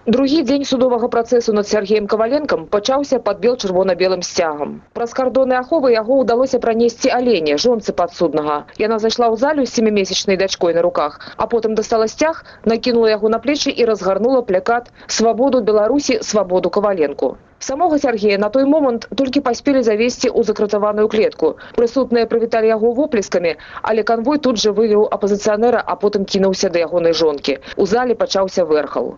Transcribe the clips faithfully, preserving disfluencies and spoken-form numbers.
Другі дзень судовага працэсу над Сергеем Коваленком пачаўся пад бел-чырвона-белым сцягам. Праз кардоны аховы яго ўдалося пранесці Алене, жонцы падсуднага. Яна зайшла ў залю з сямімесячнай дачкой на руках, а потым дастала сцяг, накінула яго на плечы і разгарнула плакат «Свабоду Беларусі, свабоду Коваленку». Самога Сергея на той момант толькі паспелі завесці ў закрытаваную клетку. Прысутныя прывіталі яго воплескамі, але канвой тут жа вывеў апазіцыянера, а потым кінуўся да ягонай жонкі. У зале пачаўся вэрхал.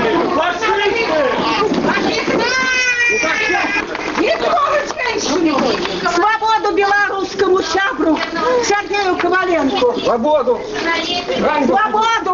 Свободу белорусскому сябру Сергею Коваленку! Свободу! Свободу!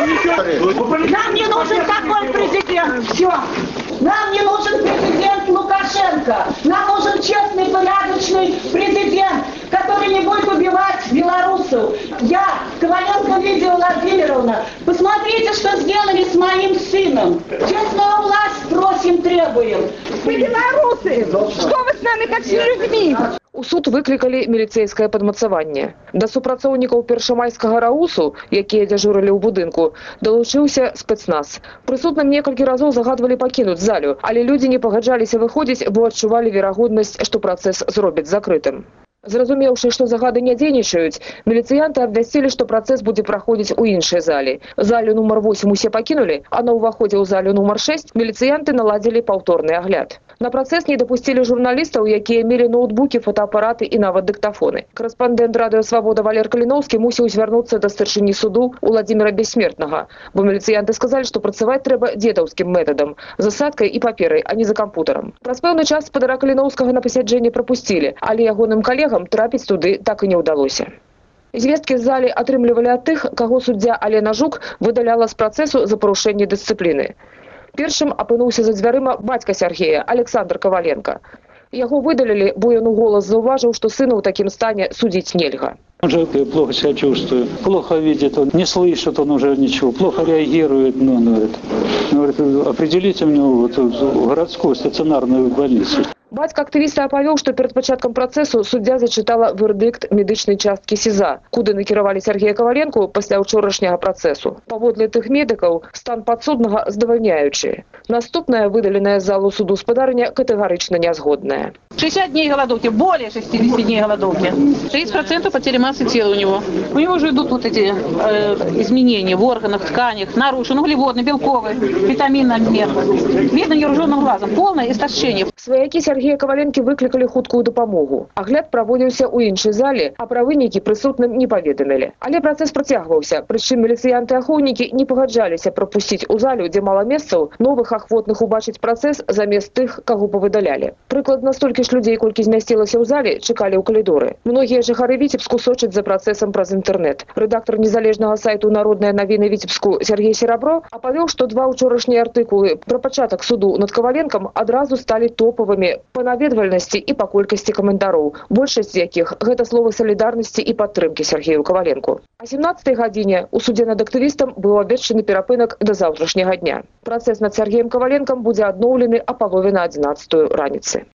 Нам не нужен такой президент! Все! Нам не нужен президент Лукашенко! Нам нужен честный, порядочный президент, который не будет убивать белорусов! Я, Коваленко Лидия Владимировна, посмотрите, что сделали с моим сыном! Честную власть просим, требуем! Вы белорусы! Что вы с нами как с людьми? У суд выклікалі міліцэйскае падмацаванне. Да супрацоўнікаў першамайскага раусу, якія дзяжурылі ў будынку, далучыўся спецназ. Прысутным некалькі разоў загадвалі пакінуць залю, але людзі не пагаджаліся выходзіць, бо адчувалі верагоднасць, што працэс зробяць закрытым. Зразумеўшы, што загады не дзейнічаюць, міліцыянты абвясцілі, што працэс будзе праходзіць у іншай зале. Залю нумар восем усе пакінулі, а на ўваходзе ў залю нумар шэсць міліцыянты наладзілі паўторны агляд. На працэс не дапусцілі журналістаў, якія мелі ноутбукі, фотоапараты і нават дыктафоны. Карэспандэнт радыё «Свабода» Валер Каліноўскі мусіў звярнуцца да старшыні суду Уладзіміра Бессмертнага, бо міліцыянты сказалі, што працаваць трэба дзедаўскім метадам, засадкай і паперай, а не за кампутарам. Праз пэўны час спадара Каліноўскага на пасяджэнне прапусцілі, але ягоным калегам трапіць туды так і не ўдалося. Звесткі з залі атрымлівалі ад тых, каго суддзя Алена Жук выдаляла з працэсу за парушэнне дысцыпліны. Першым апынуўся за дзвярыма бацька Сергея, Александр Коваленко. Яго выдалілі, бо ён у голас заўважыў, што сына ў такім стане судзіць нельга. Он же плохо себя чувствует, плохо видит, он не слышит, он уже ничего, плохо реагирует. Ну, он говорит, он говорит, определите мне вот, в городскую стационарную больницу. Бацька актывіста апавёў, што перад пачаткам працэсу суддзя зачытала вердыкт медычнай часткі СІЗА, куды накіравалі Сергея Коваленку пасля ўчорашняга працэсу. Паводле тых медыкаў, стан падсуднага здавальняючы. Наступная выдаленая з залу суду спадарня катэгарычна нязгодная. шестьдесят дней голодовки, более шестидесяти дней голодовки. шесть процентов потери массы тела у него. У него уже идут вот эти э, изменения в органах, тканях, нарушен углеводный, белковый, витаминный обмен. Видно невооруженным глазом, полное истощение. Сваякі Сергея Коваленкі выклікалі хуткую дапамогу. Агляд праводзіўся ў іншай зале, а пра вынікі прысутным не паведамілі. Але працэс працягваўся, прычым міліцыянты-ахоўнікі не пагаджаліся прапусціць у залю, дзе мала месцаў, новых ахвотных убачыць працэс замест тых, каго павыдалялі. Прыкладна столькі ж людзей, колькі змясцілася ў зале, чакалі ў калідоры. Многія жыхары Віцебску сочаць за працэсам праз інтэрнэт. Рэдактар незалежнага сайту «Народныя навіны Віцебску» Сергей Серабро апавёў, што два ўчорашнія артыкулы пра пачатак суду над Коваленкам адразу сталі топавымі па наведвальнасці і па колькасці каментароў, большасць з якіх гэта словы салідарнасці і падтрымкі Сергею Коваленку. А сямнаццатай гадзіне у судзе над актывістам быў абвешчаны перапынак да заўтрашняга дня. Працэс над Сергеем Коваленкам будзе адноўлены а палове на адзінаццатую раніцы.